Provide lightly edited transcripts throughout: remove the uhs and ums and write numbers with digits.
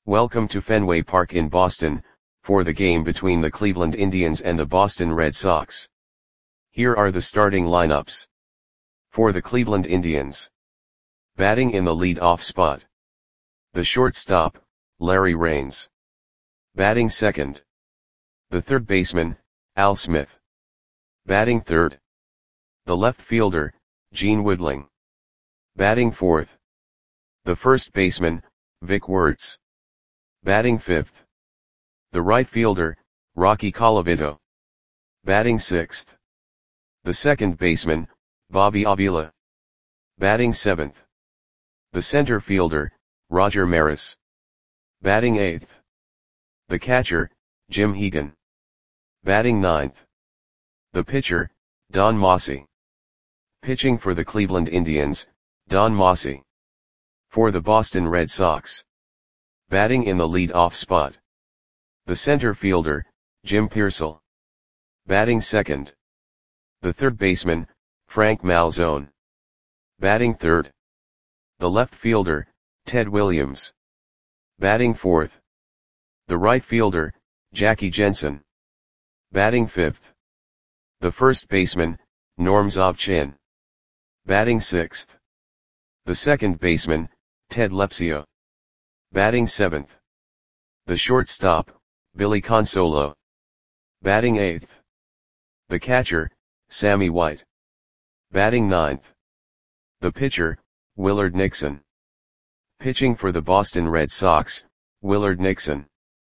Welcome to Fenway Park in Boston, for the game between the Cleveland Indians and the Boston Red Sox. Here are the starting lineups. For the Cleveland Indians. Batting in the lead-off spot. The shortstop, Larry Raines. Batting second. The third baseman, Al Smith. Batting third. The left fielder, Gene Woodling. Batting fourth. The first baseman, Vic Wertz. Batting fifth. The right fielder, Rocky Colavito. Batting sixth. The second baseman, Bobby Avila. Batting seventh. The center fielder, Roger Maris. Batting eighth. The catcher, Jim Hegan. Batting ninth. The pitcher, Don Mossi. Pitching for the Cleveland Indians, Don Mossi. For the Boston Red Sox. Batting in the lead-off spot. The center fielder, Jim Piersall. Batting second. The third baseman, Frank Malzone. Batting third. The left fielder, Ted Williams. Batting fourth. The right fielder, Jackie Jensen. Batting fifth. The first baseman, Norm Zobchin. Batting sixth. The second baseman, Ted Lepsio. Batting seventh. The shortstop, Billy Consolo. Batting eighth. The catcher, Sammy White. Batting ninth. The pitcher, Willard Nixon. Pitching for the Boston Red Sox, Willard Nixon.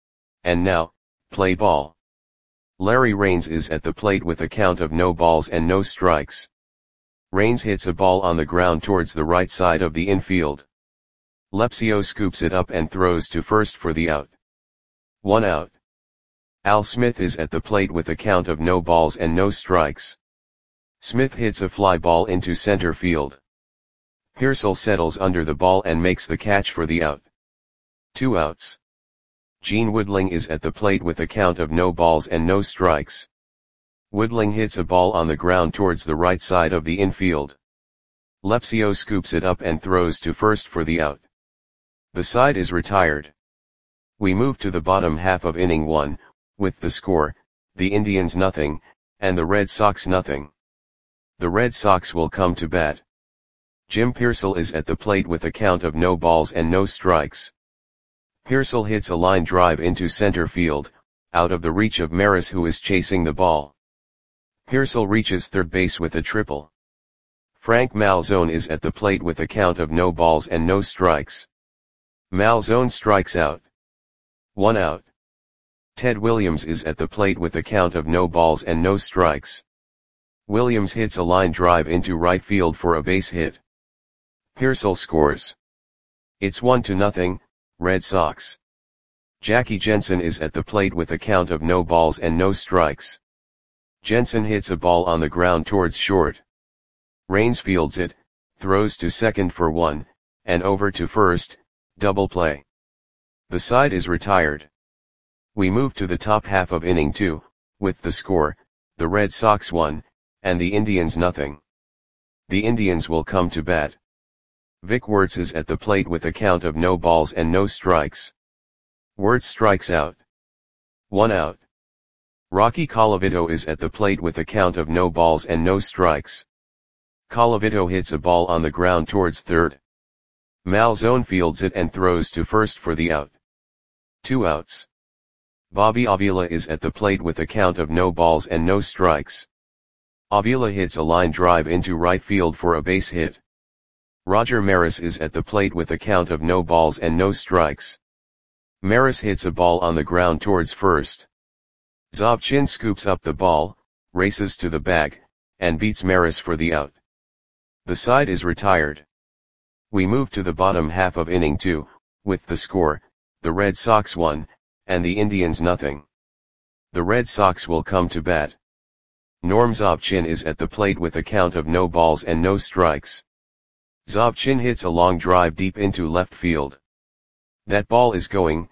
And now, play ball. Larry Raines is at the plate with a count of no balls and no strikes. Raines hits a ball on the ground towards the right side of the infield. Lepsio scoops it up and throws to first for the out. 1 out. Al Smith is at the plate with a count of no balls and no strikes. Smith hits a fly ball into center field. Piersall settles under the ball and makes the catch for the out. 2 outs. Gene Woodling is at the plate with a count of no balls and no strikes. Woodling hits a ball on the ground towards the right side of the infield. Lepsio scoops it up and throws to first for the out. The side is retired. We move to the bottom half of inning 1, with the score, the Indians nothing, and the Red Sox nothing. The Red Sox will come to bat. Jim Piersall is at the plate with a count of no balls and no strikes. Piersall hits a line drive into center field, out of the reach of Maris, who is chasing the ball. Piersall reaches third base with a triple. Frank Malzone is at the plate with a count of no balls and no strikes. Malzone strikes out. 1 out. Ted Williams is at the plate with a count of no balls and no strikes. Williams hits a line drive into right field for a base hit. Piersall scores. It's 1-0, Red Sox. Jackie Jensen is at the plate with a count of no balls and no strikes. Jensen hits a ball on the ground towards short. Raines fields it, throws to second for 1, and over to first, double play. The side is retired. We move to the top half of inning 2, with the score, the Red Sox 1, and the Indians nothing. The Indians will come to bat. Vic Wertz is at the plate with a count of no balls and no strikes. Wertz strikes out. 1 out. Rocky Colavito is at the plate with a count of no balls and no strikes. Colavito hits a ball on the ground towards third. Malzone fields it and throws to first for the out. 2 outs. Bobby Avila is at the plate with a count of no balls and no strikes. Avila hits a line drive into right field for a base hit. Roger Maris is at the plate with a count of no balls and no strikes. Maris hits a ball on the ground towards first. Zobchin scoops up the ball, races to the bag, and beats Maris for the out. The side is retired. We move to the bottom half of inning 2, with the score, the Red Sox 1, and the Indians nothing. The Red Sox will come to bat. Norm Zobchin is at the plate with a count of no balls and no strikes. Zobchin hits a long drive deep into left field. That ball is gone.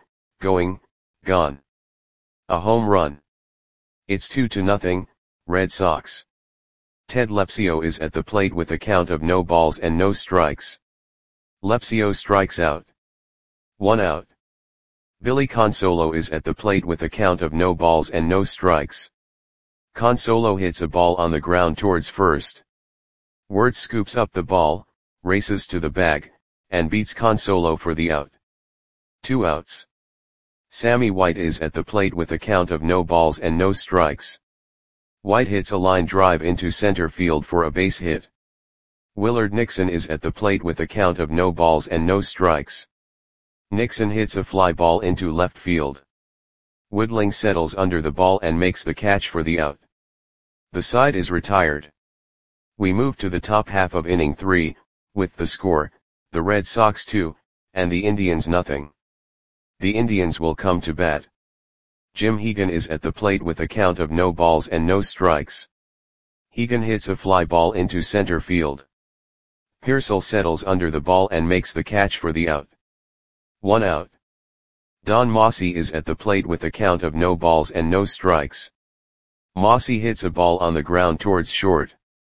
A home run. It's 2-0, Red Sox. Ted Lepsio is at the plate with a count of no balls and no strikes. Lepsio strikes out. 1 out. Billy Consolo is at the plate with a count of no balls and no strikes. Consolo hits a ball on the ground towards first. Wirtz scoops up the ball, races to the bag, and beats Consolo for the out. 2 outs. Sammy White is at the plate with a count of no balls and no strikes. White hits a line drive into center field for a base hit. Willard Nixon is at the plate with a count of no balls and no strikes. Nixon hits a fly ball into left field. Woodling settles under the ball and makes the catch for the out. The side is retired. We move to the top half of inning 3, with the score, the Red Sox 2, and the Indians nothing. The Indians will come to bat. Jim Hegan is at the plate with a count of no balls and no strikes. Hegan hits a fly ball into center field. Pearsall settles under the ball and makes the catch for the out. 1 out. Don Mossy is at the plate with a count of no balls and no strikes. Mossy hits a ball on the ground towards short.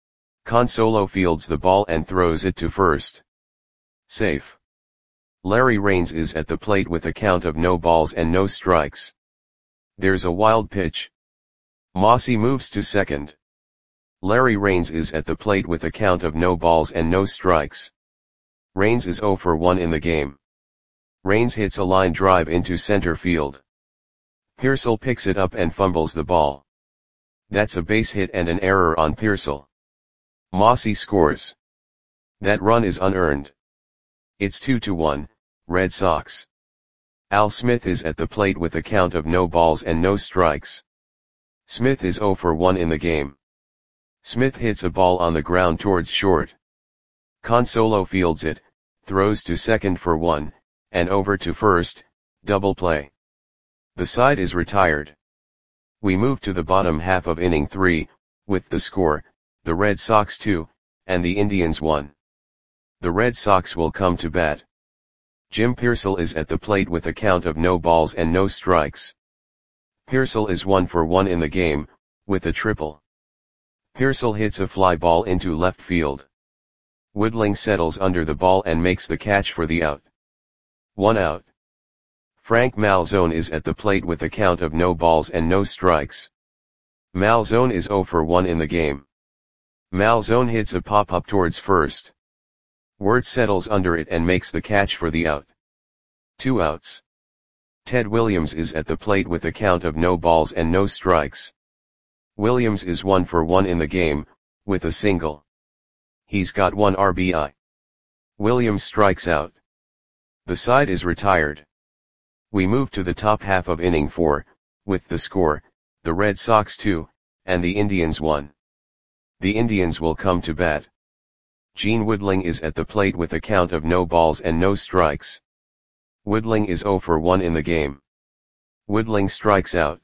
Consolo fields the ball and throws it to first. Safe. Larry Raines is at the plate with a count of no balls and no strikes. There's a wild pitch. Mossy moves to second. Larry Raines is at the plate with a count of no balls and no strikes. Raines is 0 for 1 in the game. Raines hits a line drive into center field. Pearsall picks it up and fumbles the ball. That's a base hit and an error on Pearsall. Mossy scores. That run is unearned. It's 2-1, Red Sox. Al Smith is at the plate with a count of no balls and no strikes. Smith is 0 for 1 in the game. Smith hits a ball on the ground towards short. Consolo fields it, throws to second for 1, and over to first, double play. The side is retired. We move to the bottom half of inning 3, with the score, the Red Sox 2, and the Indians 1. The Red Sox will come to bat. Jim Pearsall is at the plate with a count of no balls and no strikes. Pearsall is 1 for 1 in the game, with a triple. Pearsall hits a fly ball into left field. Woodling settles under the ball and makes the catch for the out. 1 out. Frank Malzone is at the plate with a count of no balls and no strikes. Malzone is 0 for 1 in the game. Malzone hits a pop-up towards first. Wirtz settles under it and makes the catch for the out. 2 outs. Ted Williams is at the plate with a count of no balls and no strikes. Williams is 1 for 1 in the game, with a single. He's got 1 RBI. Williams strikes out. The side is retired. We move to the top half of inning 4, with the score, the Red Sox 2, and the Indians 1. The Indians will come to bat. Gene Woodling is at the plate with a count of no balls and no strikes. Woodling is 0 for 1 in the game. Woodling strikes out.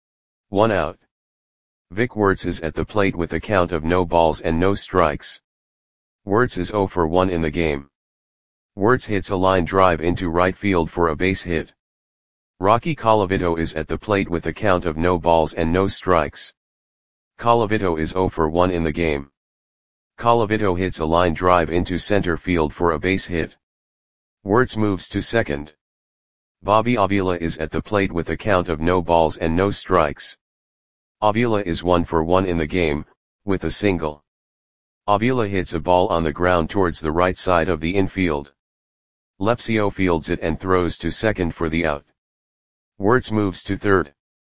1 out. Vic Wirtz is at the plate with a count of no balls and no strikes. Wirtz is 0 for 1 in the game. Wirtz hits a line drive into right field for a base hit. Rocky Colavito is at the plate with a count of no balls and no strikes. Colavito is 0 for 1 in the game. Colavito hits a line drive into center field for a base hit. Wirtz moves to second. Bobby Avila is at the plate with a count of no balls and no strikes. Avila is 1 for 1 in the game, with a single. Avila hits a ball on the ground towards the right side of the infield. Lepsio fields it and throws to second for the out. Wirtz moves to third.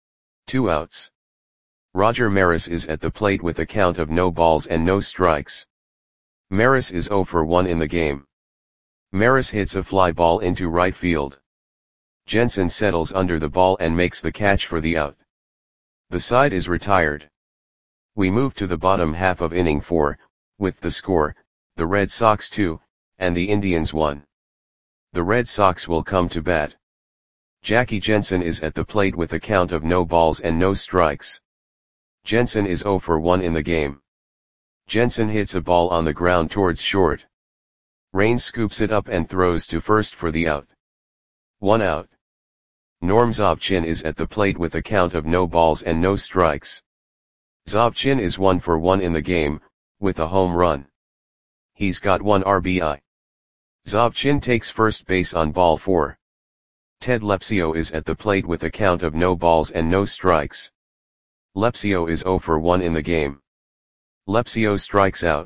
2 outs. Roger Maris is at the plate with a count of no balls and no strikes. Maris is 0 for 1 in the game. Maris hits a fly ball into right field. Jensen settles under the ball and makes the catch for the out. The side is retired. We move to the bottom half of inning 4, with the score, the Red Sox 2, and the Indians 1. The Red Sox will come to bat. Jackie Jensen is at the plate with a count of no balls and no strikes. Jensen is 0 for 1 in the game. Jensen hits a ball on the ground towards short. Raines scoops it up and throws to first for the out. 1 out. Norm Zobchin is at the plate with a count of no balls and no strikes. Zobchin is 1 for 1 in the game, with a home run. He's got 1 RBI. Zobchin takes first base on ball 4. Ted Lepsio is at the plate with a count of no balls and no strikes. Lepsio is 0 for 1 in the game. Lepsio strikes out.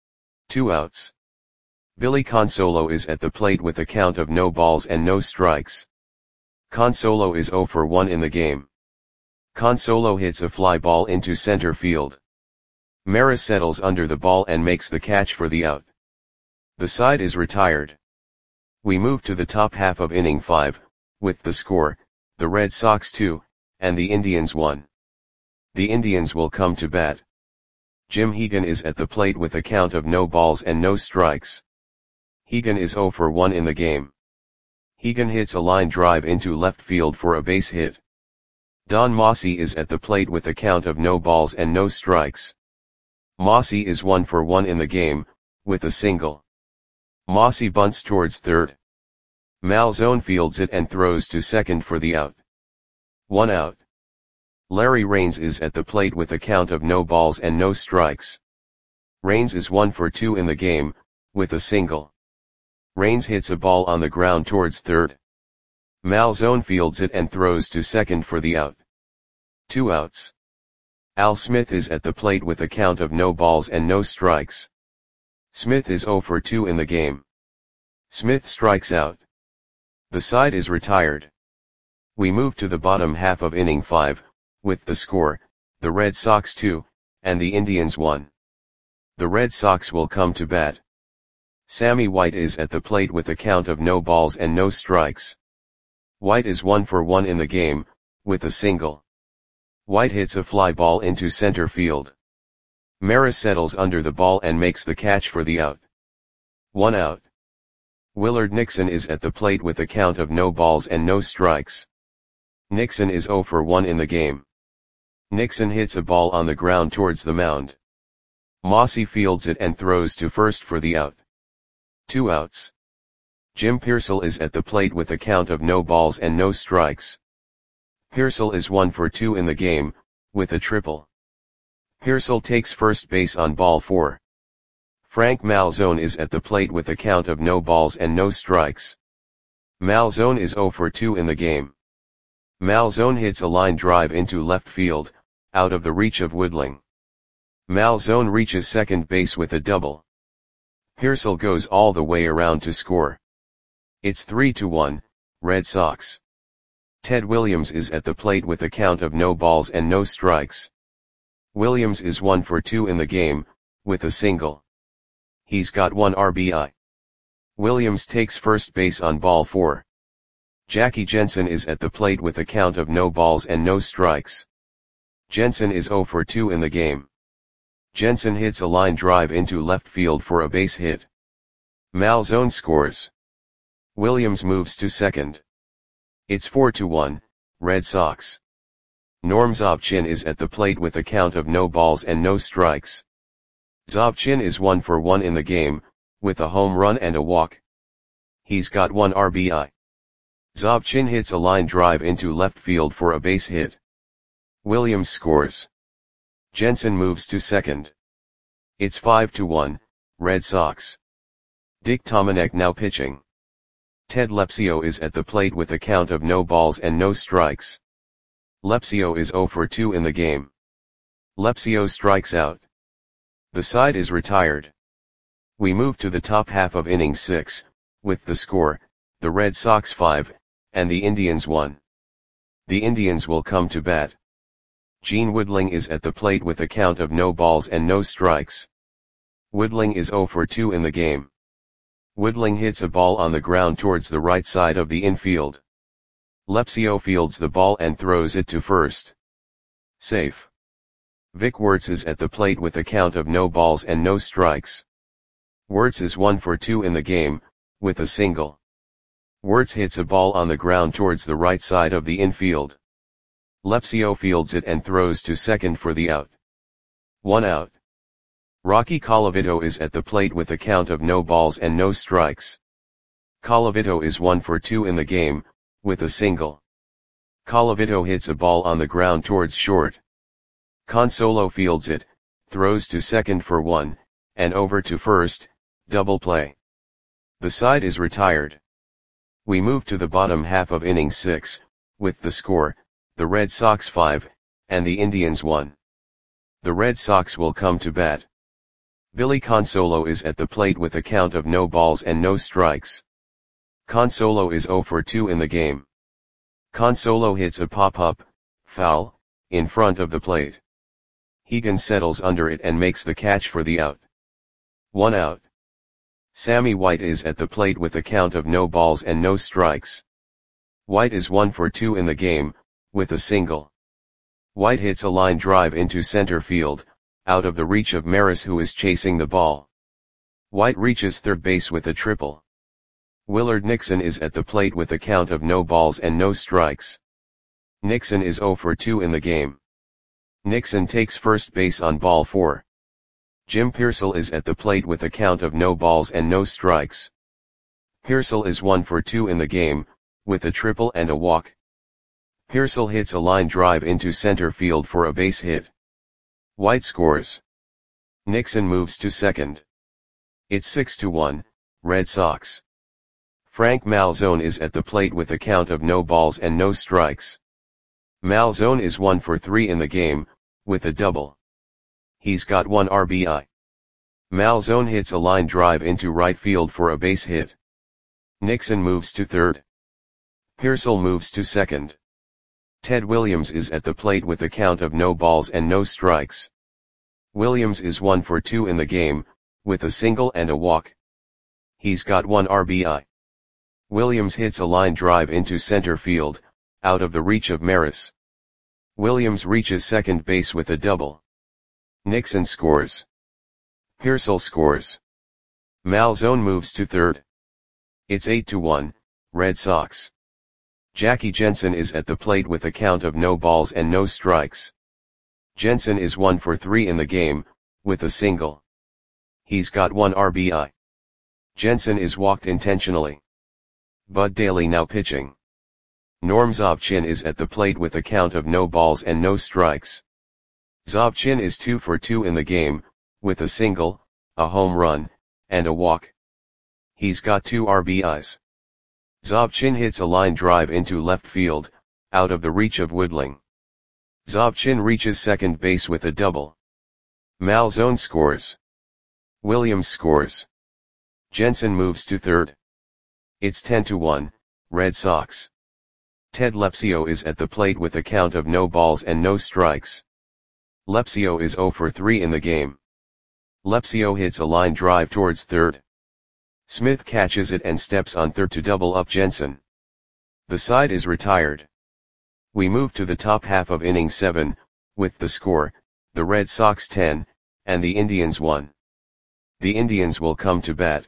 2 outs. Billy Consolo is at the plate with a count of no balls and no strikes. Consolo is 0 for 1 in the game. Consolo hits a fly ball into center field. Maris settles under the ball and makes the catch for the out. The side is retired. We move to the top half of inning 5, with the score, the Red Sox 2, and the Indians 1. The Indians will come to bat. Jim Hegan is at the plate with a count of no balls and no strikes. Hegan is 0 for 1 in the game. Hegan hits a line drive into left field for a base hit. Don Mossy is at the plate with a count of no balls and no strikes. Mossy is 1 for 1 in the game, with a single. Mossy bunts towards third. Malzone fields it and throws to second for the out. 1 out. Larry Raines is at the plate with a count of no balls and no strikes. Raines is 1 for 2 in the game, with a single. Raines hits a ball on the ground towards third. Malzone fields it and throws to second for the out. 2 outs. Al Smith is at the plate with a count of no balls and no strikes. Smith is 0 for 2 in the game. Smith strikes out. The side is retired. We move to the bottom half of inning 5, with the score, the Red Sox 2, and the Indians 1. The Red Sox will come to bat. Sammy White is at the plate with a count of no balls and no strikes. White is 1 for 1 in the game, with a single. White hits a fly ball into center field. Maris settles under the ball and makes the catch for the out. 1 out. Willard Nixon is at the plate with a count of no balls and no strikes. Nixon is 0 for 1 in the game. Nixon hits a ball on the ground towards the mound. Mossy fields it and throws to first for the out. 2 outs. Jim Pearsall is at the plate with a count of no balls and no strikes. Pearsall is 1 for 2 in the game, with a triple. Pearsall takes first base on ball 4. Frank Malzone is at the plate with a count of no balls and no strikes. Malzone is 0 for 2 in the game. Malzone hits a line drive into left field, out of the reach of Woodling. Malzone reaches second base with a double. Pearsall goes all the way around to score. It's 3-1, Red Sox. Ted Williams is at the plate with a count of no balls and no strikes. Williams is 1 for 2 in the game, with a single. He's got 1 RBI. Williams takes first base on ball 4. Jackie Jensen is at the plate with a count of no balls and no strikes. Jensen is 0 for 2 in the game. Jensen hits a line drive into left field for a base hit. Malzone scores. Williams moves to second. It's 4-1, Red Sox. Norm Zobchin is at the plate with a count of no balls and no strikes. Zobchin is 1 for 1 in the game, with a home run and a walk. He's got 1 RBI. Zobchin hits a line drive into left field for a base hit. Williams scores. Jensen moves to second. It's 5-1, Red Sox. Dick Tomanek now pitching. Ted Lepsio is at the plate with a count of no balls and no strikes. Lepsio is 0 for 2 in the game. Lepsio strikes out. The side is retired. We move to the top half of inning 6, with the score, the Red Sox 5, and the Indians 1. The Indians will come to bat. Gene Woodling is at the plate with a count of no balls and no strikes. Woodling is 0 for 2 in the game. Woodling hits a ball on the ground towards the right side of the infield. Lepsio fields the ball and throws it to first. Safe. Vic Wertz is at the plate with a count of no balls and no strikes. Wertz is 1 for 2 in the game, with a single. Wertz hits a ball on the ground towards the right side of the infield. Lepsio fields it and throws to second for the out. 1 out. Rocky Colavito is at the plate with a count of no balls and no strikes. Colavito is 1 for 2 in the game, with a single. Colavito hits a ball on the ground towards short. Consolo fields it, throws to second for 1, and over to first, double play. The side is retired. We move to the bottom half of inning 6, with the score, the Red Sox 5, and the Indians 1. The Red Sox will come to bat. Billy Consolo is at the plate with a count of no balls and no strikes. Consolo is 0 for 2 in the game. Consolo hits a pop-up, foul, in front of the plate. Hegan settles under it and makes the catch for the out. 1 out. Sammy White is at the plate with a count of no balls and no strikes. White is 1 for 2 in the game, with a single. White hits a line drive into center field, out of the reach of Maris, who is chasing the ball. White reaches third base with a triple. Willard Nixon is at the plate with a count of no balls and no strikes. Nixon is 0 for 2 in the game. Nixon takes first base on ball 4. Jim Pearsall is at the plate with a count of no balls and no strikes. Pearsall is 1 for 2 in the game, with a triple and a walk. Pearsall hits a line drive into center field for a base hit. White scores. Nixon moves to second. It's 6-1, Red Sox. Frank Malzone is at the plate with a count of no balls and no strikes. Malzone is 1 for 3 in the game, with a double. He's got 1 RBI. Malzone hits a line drive into right field for a base hit. Nixon moves to third. Pearsall moves to second. Ted Williams is at the plate with a count of no balls and no strikes. Williams is 1 for 2 in the game, with a single and a walk. He's got 1 RBI. Williams hits a line drive into center field, out of the reach of Maris. Williams reaches second base with a double. Nixon scores. Pearsall scores. Malzone moves to third. It's 8-1, Red Sox. Jackie Jensen is at the plate with a count of no balls and no strikes. Jensen is 1 for 3 in the game, with a single. He's got 1 RBI. Jensen is walked intentionally. Bud Daly now pitching. Norm Zobchin is at the plate with a count of no balls and no strikes. Zobchin is 2 for 2 in the game, with a single, a home run, and a walk. He's got 2 RBIs. Zobchin hits a line drive into left field, out of the reach of Woodling. Zobchin reaches second base with a double. Malzone scores. Williams scores. Jensen moves to third. It's 10-1, Red Sox. Ted Lepsio is at the plate with a count of no balls and no strikes. Lepsio is 0 for 3 in the game. Lepsio hits a line drive towards third. Smith catches it and steps on third to double up Jensen. The side is retired. We move to the top half of inning 7, with the score, the Red Sox 10, and the Indians 1. The Indians will come to bat.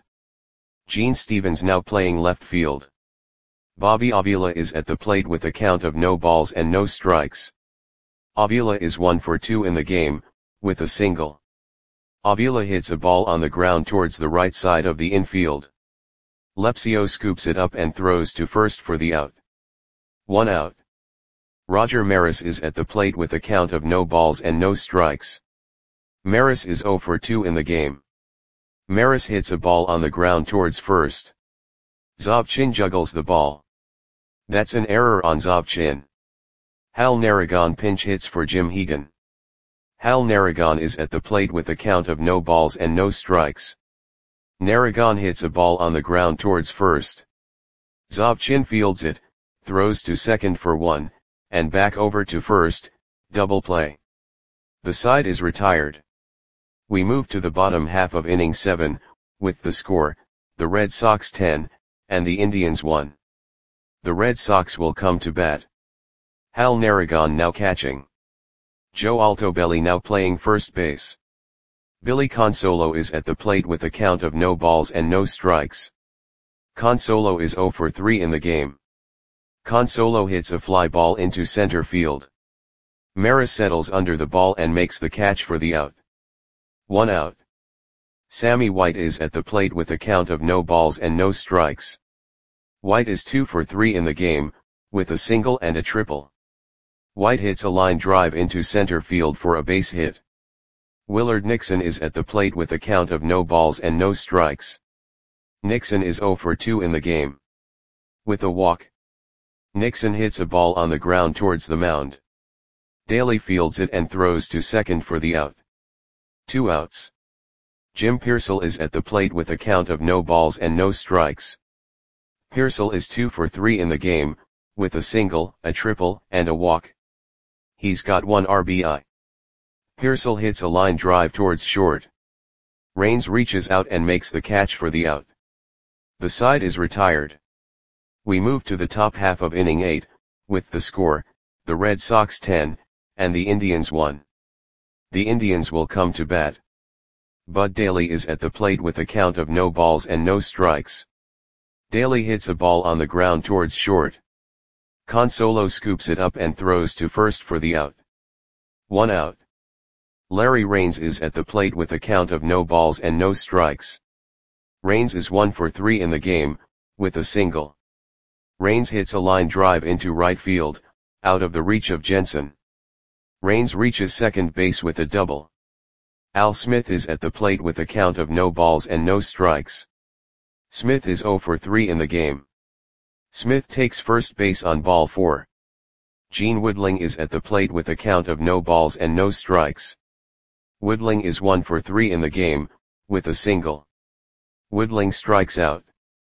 Gene Stevens now playing left field. Bobby Avila is at the plate with a count of no balls and no strikes. Avila is 1 for 2 in the game, with a single. Avila hits a ball on the ground towards the right side of the infield. Lepsio scoops it up and throws to first for the out. 1 out. Roger Maris is at the plate with a count of no balls and no strikes. Maris is 0 for 2 in the game. Maris hits a ball on the ground towards first. Zobchin juggles the ball. That's an error on Zobchin. Hal Narragon pinch hits for Jim Hegan. Hal Narragon is at the plate with a count of no balls and no strikes. Narragon hits a ball on the ground towards first. Zobchin fields it, throws to second for 1, and back over to first, double play. The side is retired. We move to the bottom half of inning 7, with the score, the Red Sox 10, and the Indians 1. The Red Sox will come to bat. Hal Narragon now catching. Joe Altobelli now playing first base. Billy Consolo is at the plate with a count of no balls and no strikes. Consolo is 0 for 3 in the game. Consolo hits a fly ball into center field. Maris settles under the ball and makes the catch for the out. 1 out. Sammy White is at the plate with a count of no balls and no strikes. White is 2 for 3 in the game, with a single and a triple. White hits a line drive into center field for a base hit. Willard Nixon is at the plate with a count of no balls and no strikes. Nixon is 0 for 2 in the game. with a walk. Nixon hits a ball on the ground towards the mound. Daly fields it and throws to second for the out. 2 outs. Jim Pearsall is at the plate with a count of no balls and no strikes. Pearsall is 2 for 3 in the game, with a single, a triple, and a walk. He's got 1 RBI. Pearsall hits a line drive towards short. Raines reaches out and makes the catch for the out. The side is retired. We move to the top half of inning 8, with the score, the Red Sox 10, and the Indians 1. The Indians will come to bat. Bud Daly is at the plate with a count of no balls and no strikes. Daly hits a ball on the ground towards short. Consolo scoops it up and throws to first for the out. 1 out. Larry Raines is at the plate with a count of no balls and no strikes. Raines is 1 for 3 in the game, with a single. Raines hits a line drive into right field, out of the reach of Jensen. Raines reaches second base with a double. Al Smith is at the plate with a count of no balls and no strikes. Smith is 0 for 3 in the game. Smith takes first base on ball 4. Gene Woodling is at the plate with a count of no balls and no strikes. Woodling is 1 for 3 in the game, with a single. Woodling strikes out.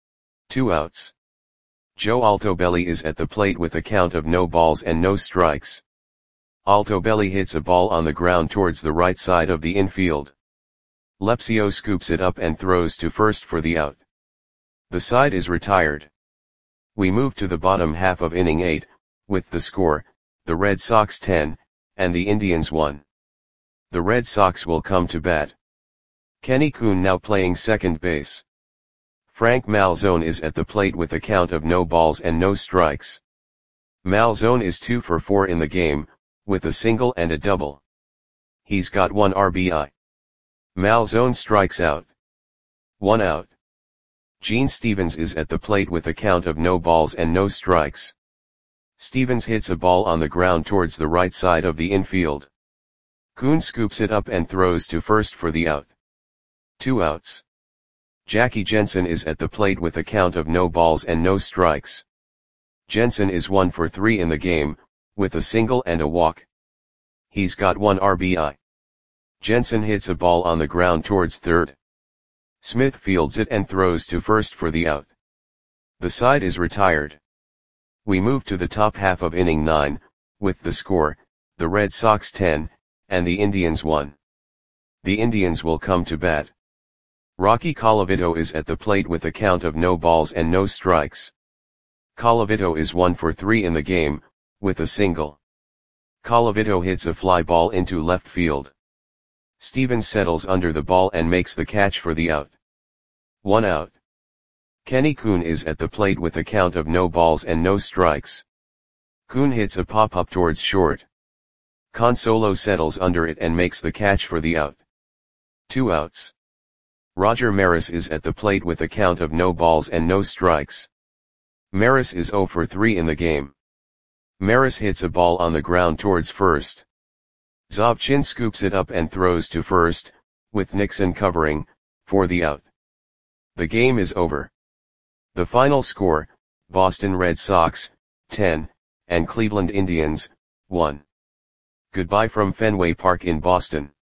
2 outs. Joe Altobelli is at the plate with a count of no balls and no strikes. Altobelli hits a ball on the ground towards the right side of the infield. Lepsio scoops it up and throws to first for the out. The side is retired. We move to the bottom half of inning 8, with the score, the Red Sox 10, and the Indians 1. The Red Sox will come to bat. Kenny Kuhn now playing second base. Frank Malzone is at the plate with a count of no balls and no strikes. Malzone is 2 for 4 in the game, with a single and a double. He's got 1 RBI. Malzone strikes out. 1 out. Gene Stevens is at the plate with a count of no balls and no strikes. Stevens hits a ball on the ground towards the right side of the infield. Kuhn scoops it up and throws to first for the out. 2 outs. Jackie Jensen is at the plate with a count of no balls and no strikes. Jensen is 1 for 3 in the game, with a single and a walk. He's got 1 RBI. Jensen hits a ball on the ground towards third. Smith fields it and throws to first for the out. The side is retired. We move to the top half of inning 9, with the score, the Red Sox 10, and the Indians 1. The Indians will come to bat. Rocky Colavito is at the plate with a count of no balls and no strikes. Colavito is 1 for 3 in the game, with a single. Colavito hits a fly ball into left field. Stevens settles under the ball and makes the catch for the out. 1 out. Kenny Kuhn is at the plate with a count of no balls and no strikes. Kuhn hits a pop-up towards short. Consolo settles under it and makes the catch for the out. 2 outs. Roger Maris is at the plate with a count of no balls and no strikes. Maris is 0 for 3 in the game. Maris hits a ball on the ground towards first. Zobchin scoops it up and throws to first, with Nixon covering, for the out. The game is over. The final score, Boston Red Sox, 10, and Cleveland Indians, 1. Goodbye from Fenway Park in Boston.